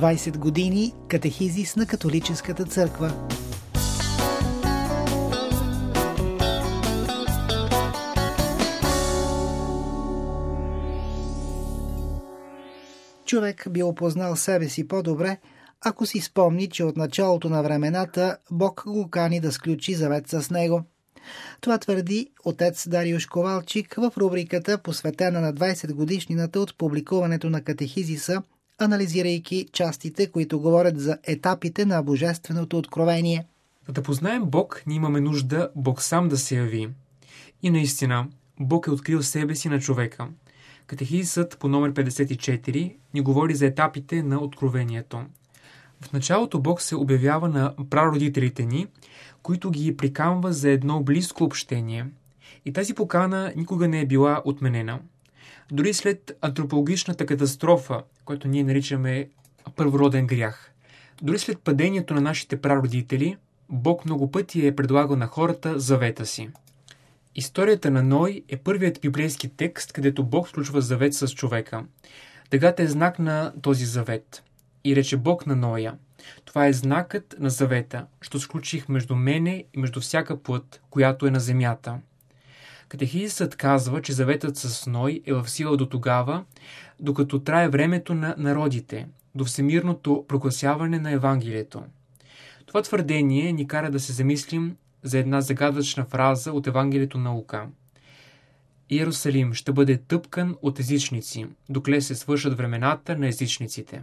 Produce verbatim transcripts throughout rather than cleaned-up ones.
двайсет години катехизис на католическата църква. Човек би опознал себе си по-добре, ако си спомни, че от началото на времената Бог го кани да сключи завет с него. Това твърди отец Дариуш Ковалчик в рубриката, посветена на двайсет годишнината от публикуването на катехизиса, анализирайки частите, които говорят за етапите на божественото откровение. За да познаем Бог, ние имаме нужда Бог сам да се яви. И наистина, Бог е открил себе си на човека. Катехизисът по номер петдесет и четири ни говори за етапите на откровението. В началото Бог се обявява на прародителите ни, които ги приканва за едно близко общение. И тази покана никога не е била отменена. Дори след антропологичната катастрофа, която ние наричаме първороден грях, дори след падението на нашите прародители, Бог много пъти е предлагал на хората завета си. Историята на Ной е първият библейски текст, където Бог сключва завет с човека. Тъгата е знак на този завет. И рече Бог на Ноя: това е знакът на завета, що сключих между мене и между всяка плът, която е на земята. Катехизисът казва, че заветът с Ной е в сила до тогава, докато трае времето на народите, до всемирното прогласяване на Евангелието. Това твърдение ни кара да се замислим за една загадъчна фраза от Евангелието на Лука. Иерусалим ще бъде тъпкан от езичници, докле се свършат времената на езичниците.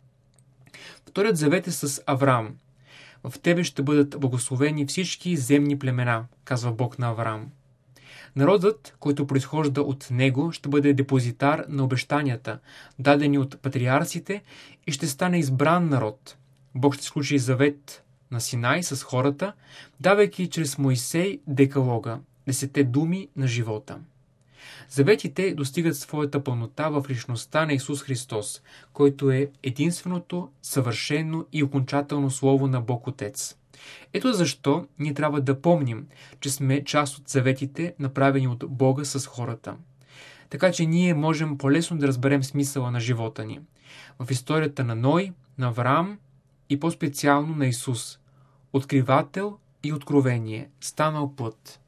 Вторият завет е с Авраам. В тебе ще бъдат благословени всички земни племена, казва Бог на Авраам. Народът, който произхожда от него, ще бъде депозитар на обещанията, дадени от патриарсите, и ще стане избран народ. Бог ще сключи завет на Синай с хората, давайки чрез Моисей декалога, десетте думи на живота. Заветите достигат своята пълнота в личността на Исус Христос, който е единственото, съвършено и окончателно слово на Бог Отец. Ето защо ние трябва да помним, че сме част от заветите, направени от Бога с хората. Така че ние можем по-лесно да разберем смисъла на живота ни. В историята на Ной, на Авраам и по-специално на Исус, откривател и откровение, станал плът.